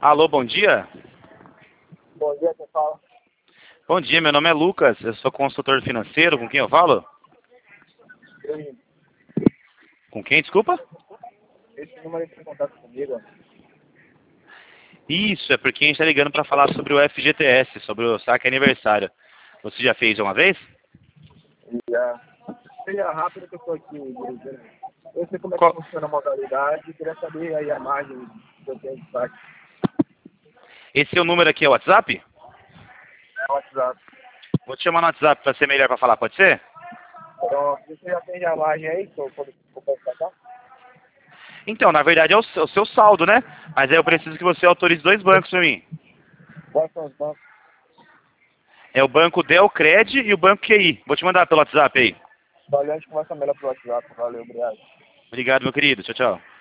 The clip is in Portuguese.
Alô, bom dia. Bom dia, quem fala? Bom dia, meu nome é Lucas, eu sou consultor financeiro, com quem eu falo? Eu- Com quem, desculpa? Esse número entrou em contato comigo. Isso, é porque a gente está ligando para falar sobre o FGTS, sobre o saque aniversário. Você já fez uma vez? Seja rápido que eu estou aqui dirigindo. Eu sei como é que Qual- funciona a modalidade e queria saber aí a margem que eu tenho de saque Esse seu número aqui é o WhatsApp? no WhatsApp. Vou te chamar no WhatsApp para ser melhor para falar, pode ser? Então, você já tem a margem aí que eu posso sacar? Então, na verdade é o seu saldo, né? Mas aí eu preciso que você autorize dois bancos para mim. Quais são os bancos? É o banco Delcred e o banco QI. Vou te mandar pelo WhatsApp aí. Valeu, a gente conversa melhor pelo WhatsApp. Valeu, obrigado. Obrigado, meu querido. Tchau, tchau.